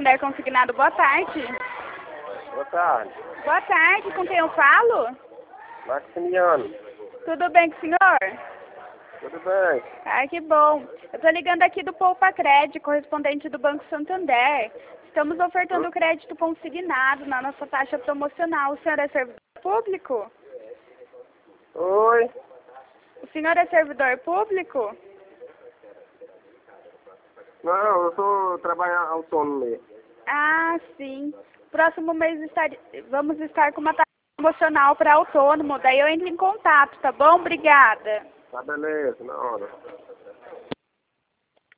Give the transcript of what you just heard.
Santander Consignado, boa tarde. Boa tarde. Boa tarde, com quem eu falo? Maximiano. Tudo bem com o senhor? Tudo bem? Ai, que bom. Eu tô ligando aqui do Poupa Crédito, correspondente do Banco Santander. Estamos ofertando crédito consignado na nossa taxa promocional. O senhor é servidor público? Oi? O senhor é servidor público? Não, eu sou trabalhador autônomo mesmo. Ah, sim. Próximo mês vamos estar com uma taxa promocional para autônomo. Daí eu entro em contato, tá bom? Obrigada. Tá beleza, na hora.